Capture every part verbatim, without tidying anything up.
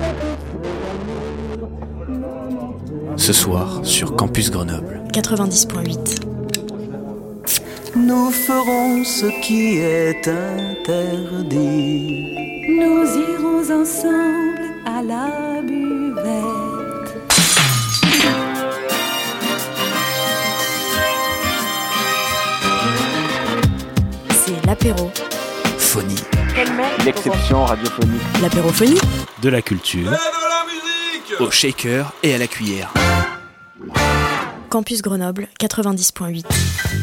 Ce soir sur Campus Grenoble quatre-vingt-dix point huit. Nous ferons ce qui est interdit. Nous irons ensemble à la buvette. C'est l'apéro. Phonie. L'exception radiophonique. L'apérophonie. De la culture. Et de la musique. Au shaker et à la cuillère. Campus Grenoble quatre-vingt-dix point huit.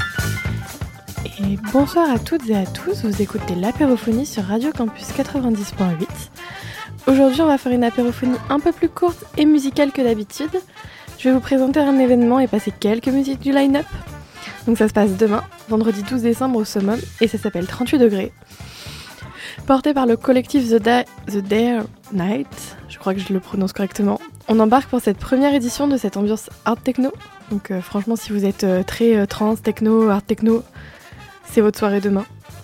Et bonsoir à toutes et à tous, vous écoutez l'apérophonie sur Radio Campus quatre-vingt-dix point huit. Aujourd'hui, on va faire une apérophonie un peu plus courte et musicale que d'habitude. Je vais vous présenter un événement et passer quelques musiques du line-up. Donc ça se passe demain, vendredi douze décembre au Summum, et ça s'appelle trente-huit degrés. Porté par le collectif The, da- The Dare Night, je crois que je le prononce correctement, on embarque pour cette première édition de cette ambiance hard techno. Donc euh, franchement, si vous êtes euh, très euh, trance, techno, hard techno, c'est votre soirée demain.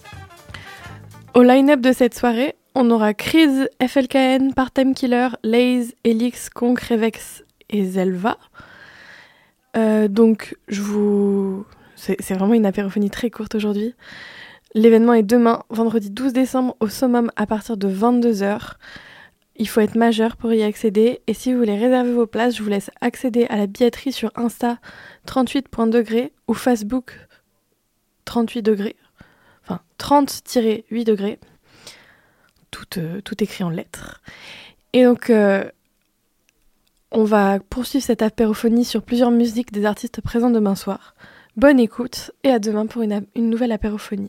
Au line-up de cette soirée, on aura Creed, F L K N, Part-Time Killer, Laze, Elix, Conk, Revex et Zelva. Euh, donc je vous... C'est, c'est vraiment une apérophonie très courte aujourd'hui. L'événement est demain, vendredi douze décembre, au Summum à partir de vingt-deux heures. Il faut être majeur pour y accéder. Et si vous voulez réserver vos places, je vous laisse accéder à la billetterie sur Insta trente-huit degrés ou Facebook trente-huit degrés. Enfin, trente huit degrés. Tout, euh, tout écrit en lettres. Et donc, euh, on va poursuivre cette apérophonie sur plusieurs musiques des artistes présents demain soir. Bonne écoute et à demain pour une, une nouvelle apérophonie.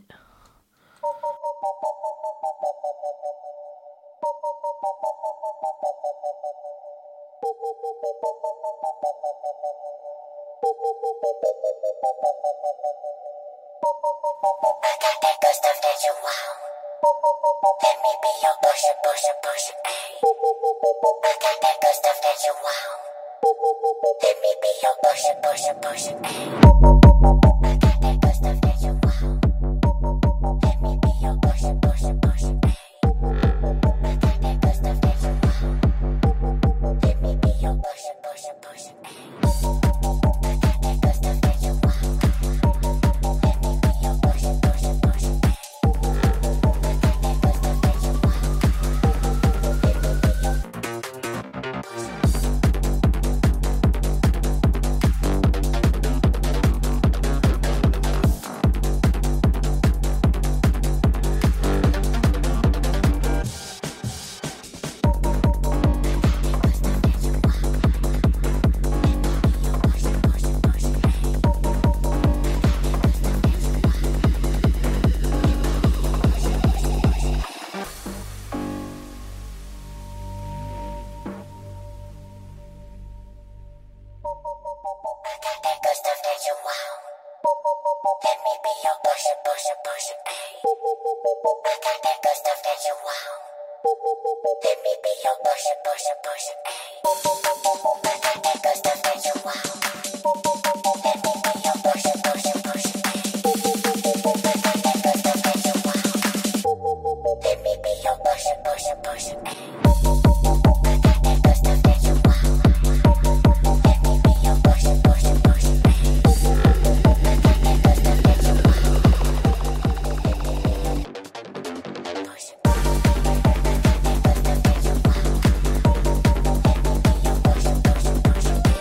Push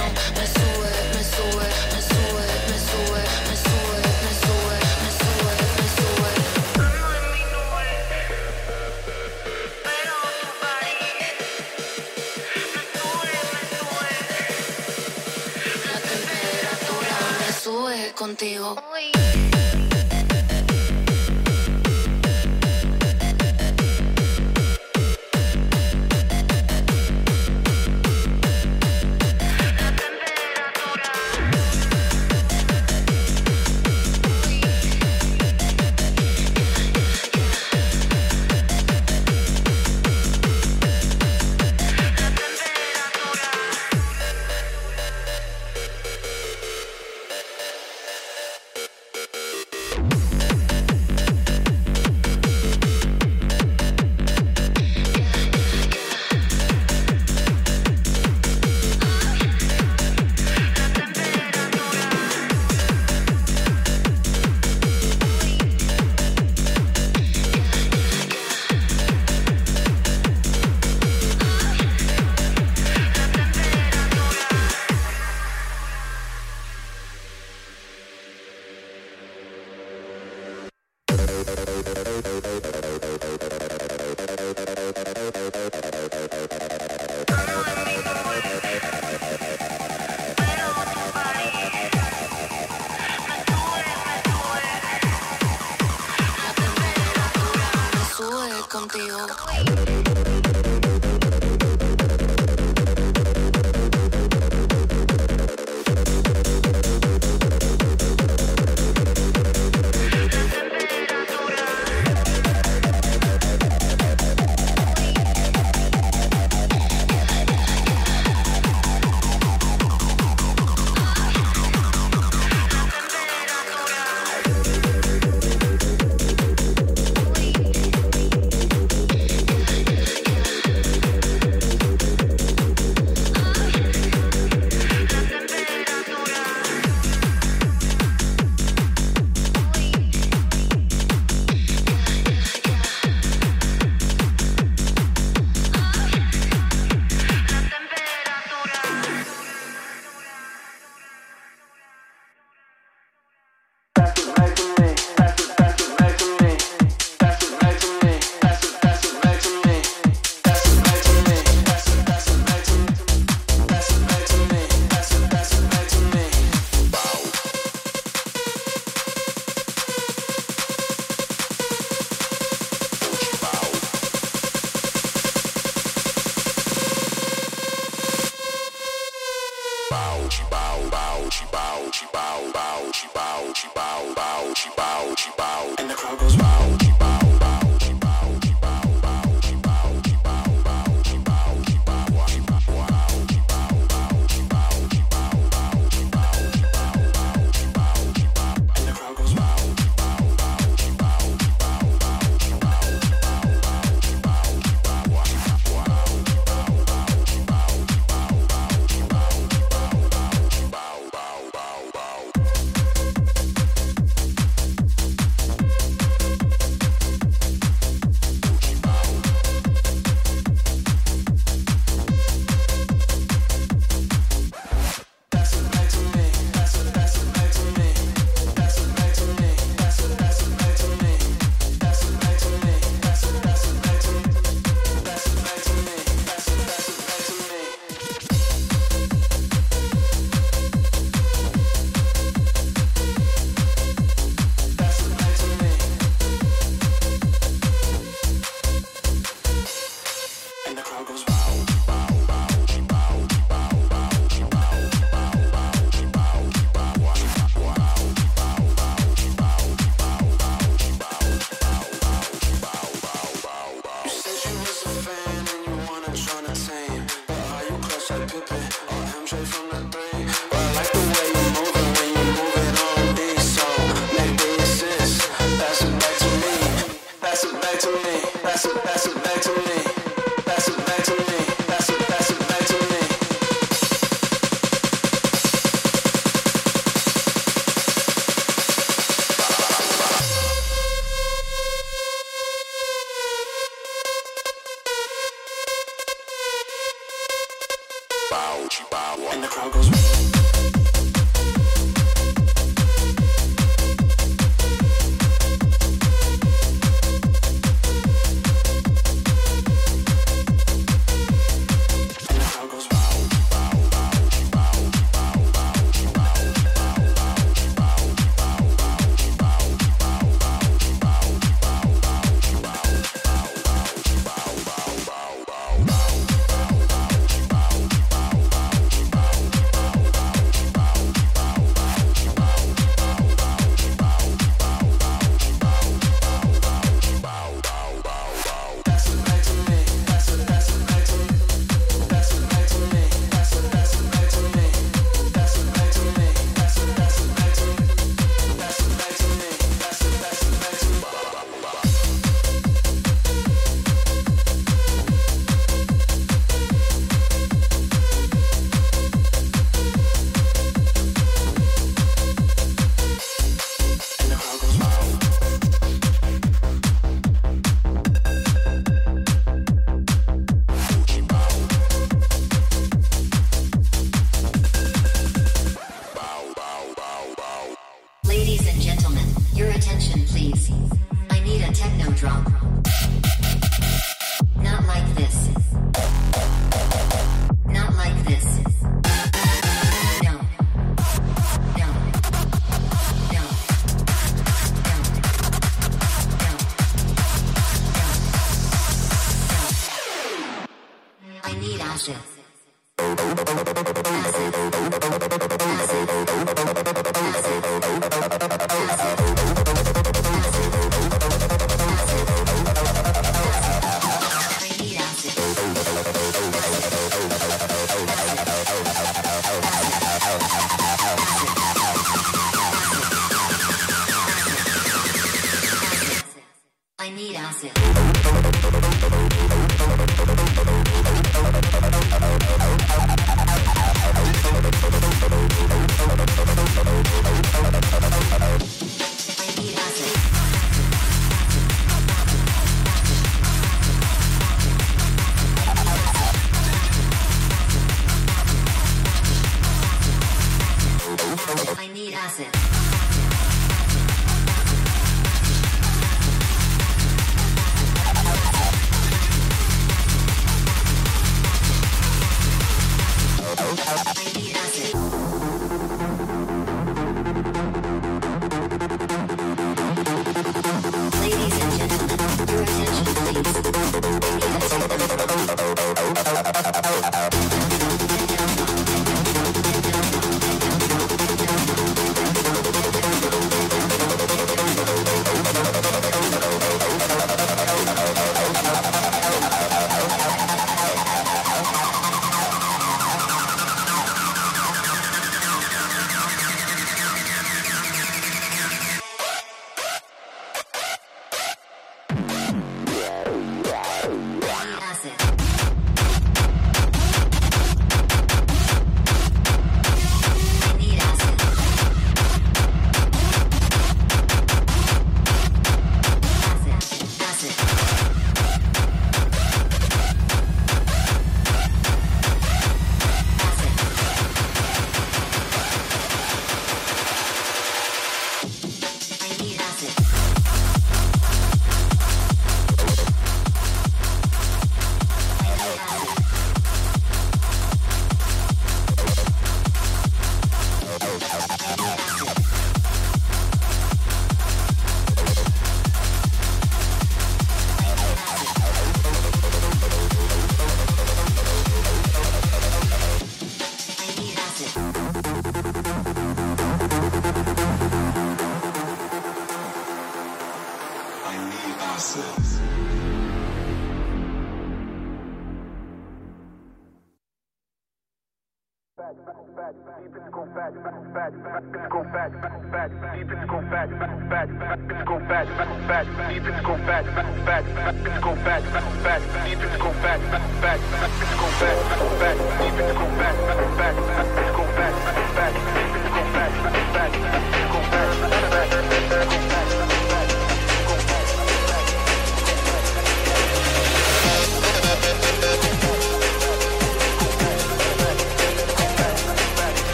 no. Me sube, me sube, me sube, me sube, me sube, me sube, me sube, me sube. Ando en mi nube, pero tu body me sube, me sube. La temperatura me sube contigo.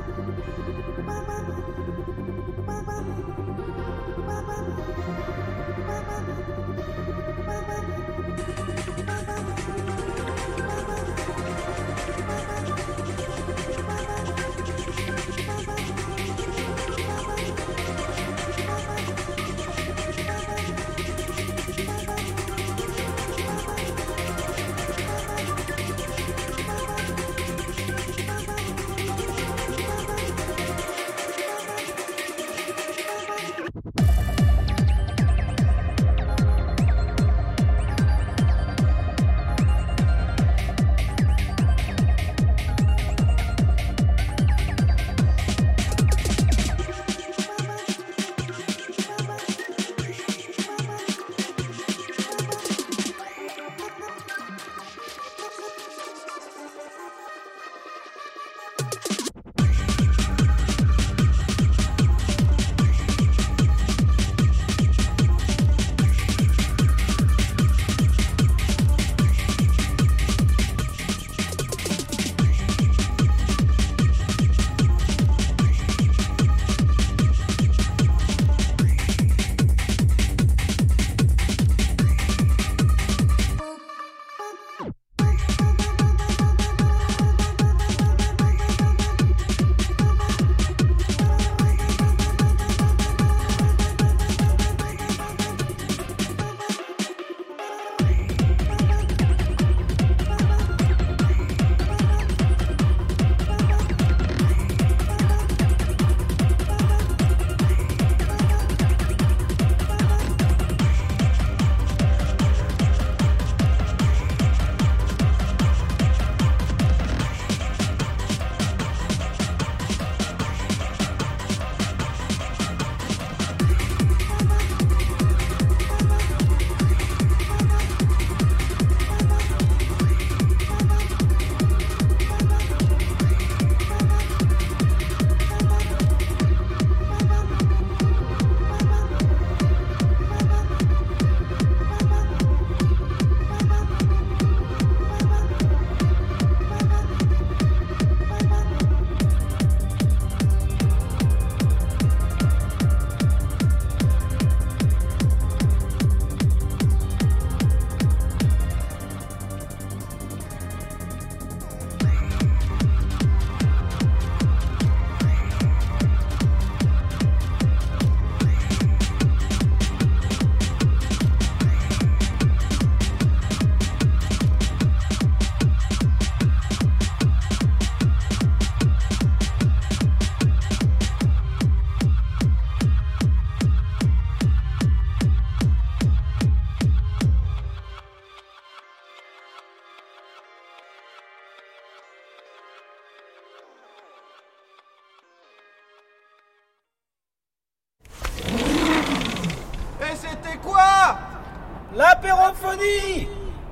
L'apérophonie!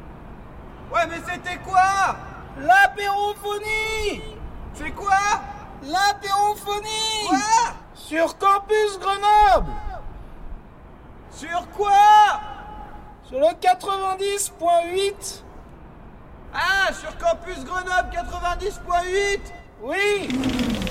Ouais, mais c'était quoi? L'apérophonie! C'est quoi? L'apérophonie! Quoi? Sur Campus Grenoble! Sur quoi? Sur le quatre-vingt-dix point huit. Ah, sur Campus Grenoble quatre-vingt-dix point huit? Oui!